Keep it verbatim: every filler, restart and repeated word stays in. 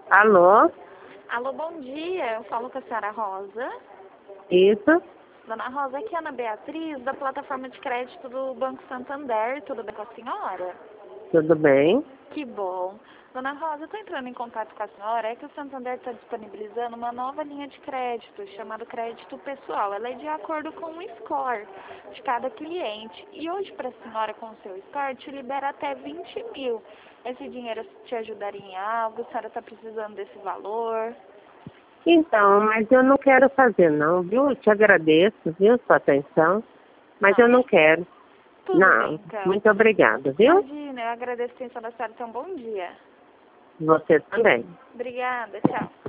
Alô? Alô, bom dia. Eu falo com a senhora Rosa. Isso? Dona Rosa, aqui é a Ana Beatriz, da plataforma de crédito do Banco Santander. Tudo bem com a senhora? Tudo bem? Que bom. Dona Rosa, eu estou entrando em contato com a senhora. É que o Santander está disponibilizando uma nova linha de crédito, chamada crédito pessoal. Ela é de acordo com o score de cada cliente. E hoje, para a senhora, com o seu score, te libera até vinte mil. Esse dinheiro te ajudaria em algo? A senhora está precisando desse valor? Então, mas eu não quero fazer não, viu? Eu te agradeço, viu, sua atenção, mas Não, eu não né? quero. Tudo bem, Não, então. muito obrigada, viu? Imagina, eu agradeço a atenção da senhora. Então, bom dia. Você também. Obrigada, tchau.